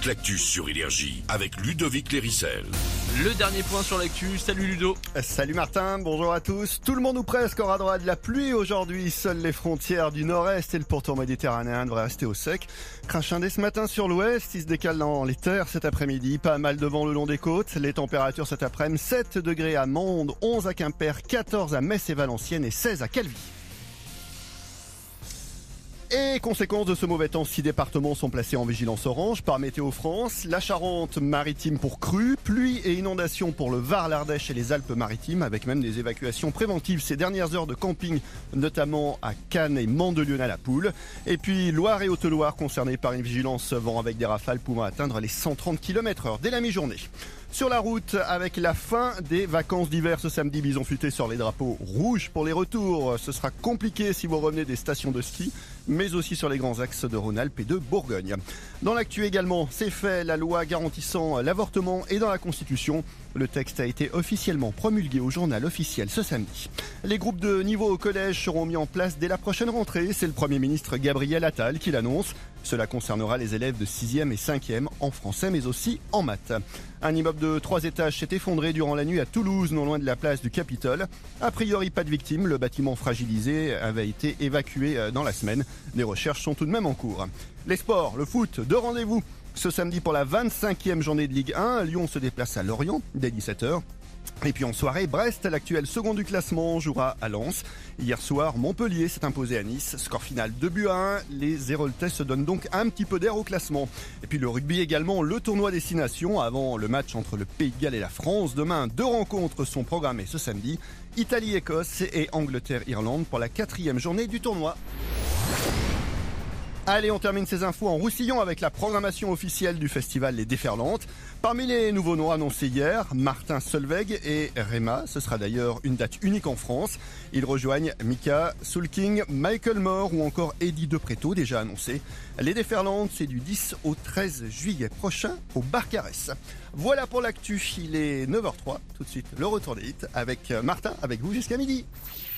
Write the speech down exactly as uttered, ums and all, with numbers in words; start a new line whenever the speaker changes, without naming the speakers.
l'actu sur Énergie avec Ludovic Lérissel.
Le dernier point sur l'actu, salut Ludo.
Salut Martin, bonjour à tous. Tout le monde ou presque aura droit à de la pluie aujourd'hui. Seules les frontières du nord-est et le pourtour méditerranéen devraient rester au sec. Crachin dès ce matin sur l'ouest, il se décale dans les terres cet après-midi. Pas mal de vent le long des côtes. Les températures cet après-midi, sept degrés à Mende, onze à Quimper, quatorze à Metz et Valenciennes et seize à Calvi. Et conséquence de ce mauvais temps, six départements sont placés en vigilance orange par Météo France. La Charente-Maritime pour crues, pluie et inondations pour le Var, l'Ardèche et les Alpes-Maritimes, avec même des évacuations préventives ces dernières heures de camping, notamment à Cannes et Mandelieu-la-Poule. Et puis Loire et Haute-Loire concernés par une vigilance vent avec des rafales pouvant atteindre les cent trente kilomètres heure dès la mi-journée. Sur la route, avec la fin des vacances d'hiver ce samedi, bison futé sur les drapeaux rouges pour les retours. Ce sera compliqué si vous revenez des stations de ski, mais aussi sur les grands axes de Rhône-Alpes et de Bourgogne. Dans l'actu également, c'est fait, la loi garantissant l'avortement est dans la Constitution. Le texte a été officiellement promulgué au journal officiel ce samedi. Les groupes de niveau au collège seront mis en place dès la prochaine rentrée. C'est le Premier ministre Gabriel Attal qui l'annonce. Cela concernera les élèves de sixième et cinquième en français, mais aussi en maths. Un immeuble de trois étages s'est effondré durant la nuit à Toulouse, non loin de la place du Capitole. A priori, pas de victimes. Le bâtiment fragilisé avait été évacué dans la semaine. Des recherches sont tout de même en cours. Les sports, le foot, deux rendez-vous. Ce samedi pour la vingt-cinquième journée de Ligue un, Lyon se déplace à Lorient dès dix-sept heures. Et puis en soirée, Brest, l'actuel second du classement, jouera à Lens. Hier soir, Montpellier s'est imposé à Nice. Score final deux buts à un. Les Héroltais se donnent donc un petit peu d'air au classement. Et puis le rugby également, le tournoi Destination avant le match entre le Pays de Galles et la France. Demain, deux rencontres sont programmées ce samedi. Italie-Écosse et Angleterre-Irlande pour la quatrième journée du tournoi. Allez, on termine ces infos en Roussillon avec la programmation officielle du festival Les Déferlantes. Parmi les nouveaux noms annoncés hier, Martin Solveig et Rema. Ce sera d'ailleurs une date unique en France. Ils rejoignent Mika, Soul King, Michael Moore ou encore Eddie De Pretto, déjà annoncé. Les Déferlantes, c'est du dix au treize juillet prochain au Barcarès. Voilà pour l'actu, il est neuf heures zéro trois. Tout de suite, le retour des hits avec Martin, avec vous jusqu'à midi.